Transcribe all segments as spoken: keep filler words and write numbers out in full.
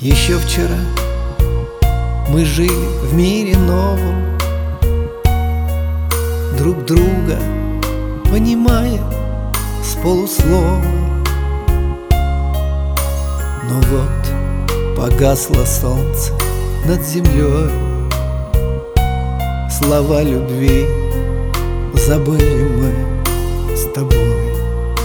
Еще вчера мы жили в мире новом, друг друга понимая с полуслова. Но вот погасло солнце над землей, слова любви забыли мы с тобой.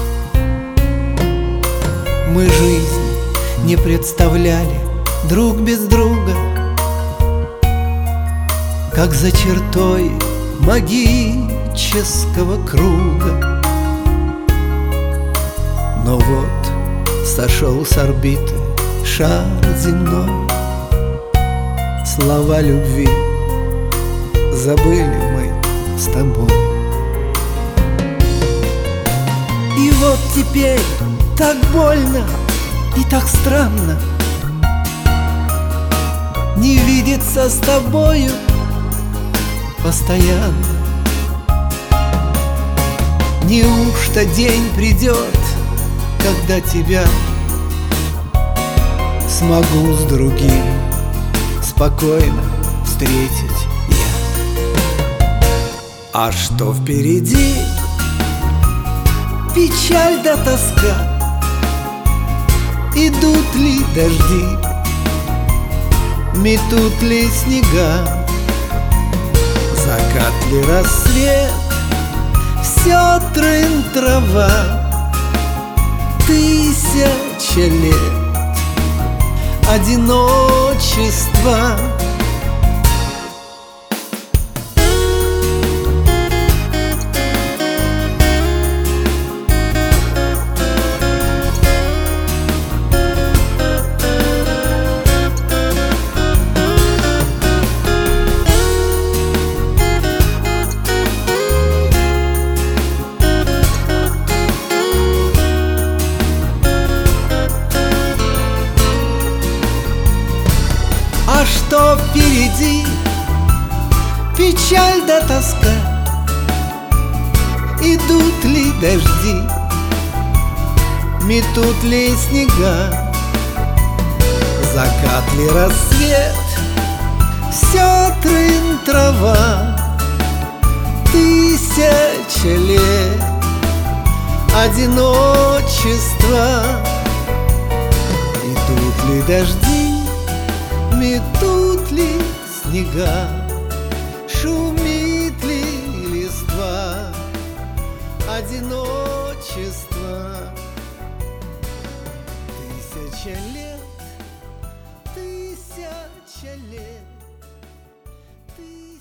Мы жизнь не представляли друг без друга, как за чертой магического круга. Но вот сошел с орбиты шар земной, слова любви забыли мы с тобой. И вот теперь так больно и так странно не видеться с тобою постоянно. Неужто день придет, когда тебя смогу с другим спокойно встретить я? А что впереди? Печаль да тоска. Идут ли дожди, метут ли снега, закат ли рассвет, все трын-трава. Тысяча лет одиночества. А что впереди? Печаль да тоска. Идут ли дожди, метут ли снега, закат ли рассвет, все трын-трава. Тысяча лет одиночества. Идут ли дожди, метут ли снега, шумит ли листва, одиночество. Тысяча лет, тысяча лет, тысяча